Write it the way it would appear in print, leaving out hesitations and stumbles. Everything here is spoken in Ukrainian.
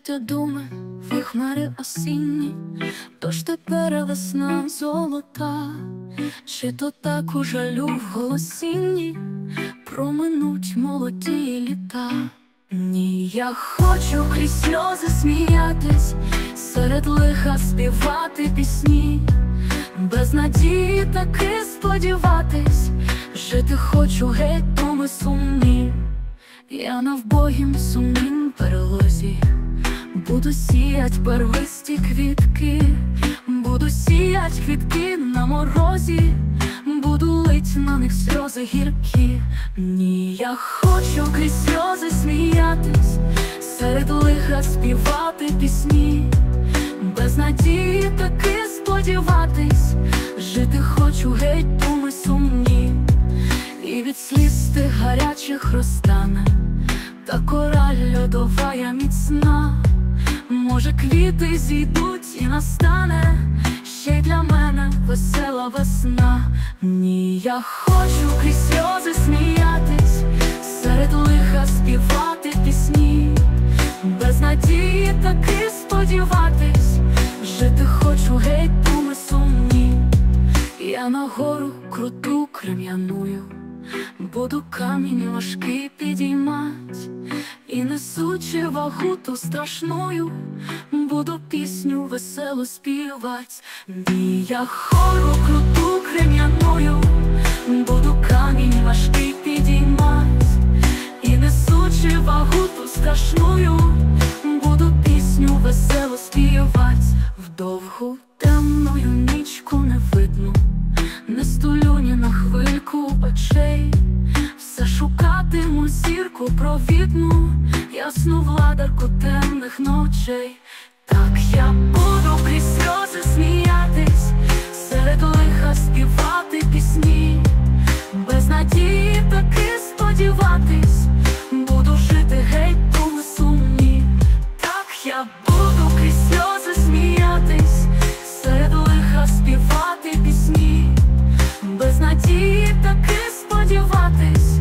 Листя думи, вихмари осінні, тож тепер весна золота, чи то так у жалю в голосінні проминуть молоді літа. Ні, я хочу крізь сльози сміятись, серед лиха співати пісні, без надії таки сподіватись, жити хочу геть думи сумні. Я на вбогім сумнім перелозі буду сіять первисті квітки, буду сіять квітки на морозі, буду лить на них сльози гіркі. Ні, я хочу крізь сльози сміятись, серед лиха співати пісні, без надії таки сподіватись, жити хочу геть думи сумні. І від сліз тих гарячих розтане та кора льодова я міцна. Може, квіти зійдуть і настане ще й для мене весела весна. Ні, я хочу крізь сльози сміятись, серед лиха співати пісні, без надії таки сподіватись, жити хочу геть думи сумні. Я на гору круту крем'яную буду камінь важкий підіймать, і несучи вагу ту страшною, буду пісню веселу співать. Ні, я гору круту крем'яною буду камінь важкий підіймать, і несучи вагу ту страшною, буду пісню веселу співать. В довгу темною нічку не видно, не стулю ні на хвильку очей, все шукатиму зірку провідну, ясну владарку темних ночей. Так я буду крізь сльози сміятись, серед лиха співати пісні, без надії таки сподіватись, буду жити геть думи сумні. Так я буду крізь сльози сміятись, серед лиха співати пісні, без надії таки сподіватись,